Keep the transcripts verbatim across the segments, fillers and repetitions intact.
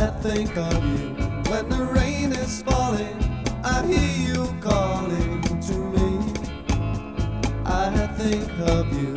I think of you when the rain is falling. I hear you calling to me. I think of you.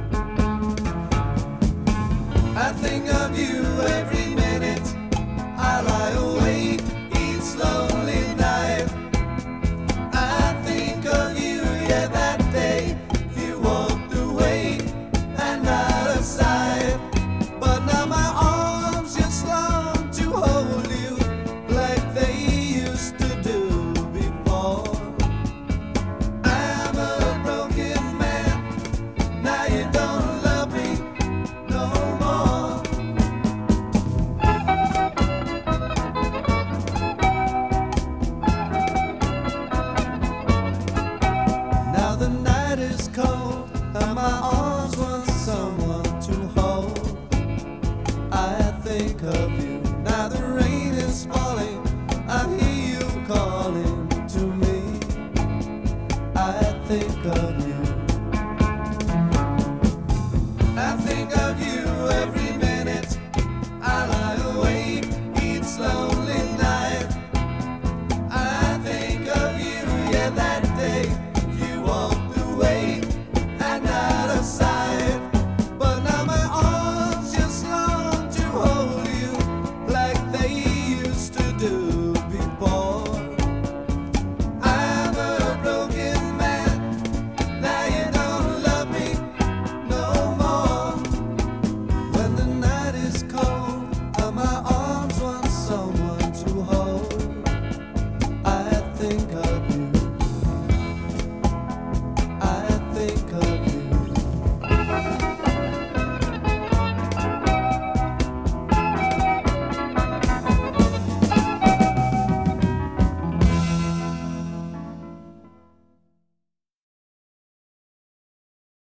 I think of you every minute. I lie awake each lonely night. I think of you, yeah, that day you walked away and out of sight. But now my arms just long to hold you like they used to do before. I'm a broken man, now you don't love me no more. Now the night is cold and my arms want someone to hold. I think of you, now the rain is falling. I hear you calling to me. I think of you.